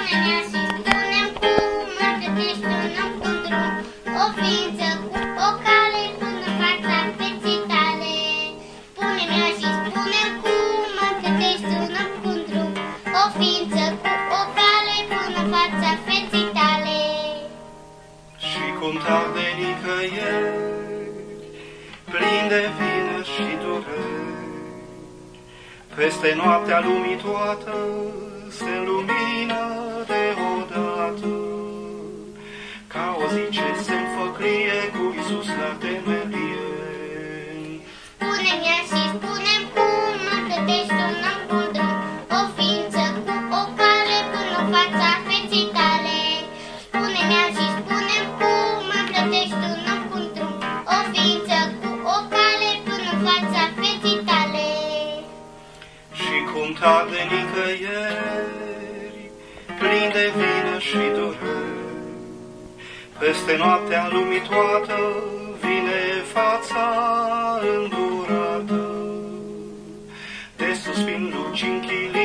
Spune-mi și spune-mi cum mă gătești un om cu drum, o ființă cu o cale până în fața feții tale. Spune-mi și spune-mi cum mă gătești un om cu drum, o ființă cu o cale până în fața feții tale. Și cum tar de nicăieri, plin de vină și dureri, peste noaptea lumii toată se lumină deodată, ca o zi ce se înfăclie cu Iisus la temelie. Spune-mi și spune-mi cum mă gătești un om cu drum, o ființă cu o cale până în fața feții tale. Spune-mi și spune-mi cum mă gătești un om cu drum, o ființă cu o cale până în fața feții tale. Și cum tar de nicăieri, plin de vină și dureri, peste noaptea lumii toată vine fața îndurată, de suspin luci închili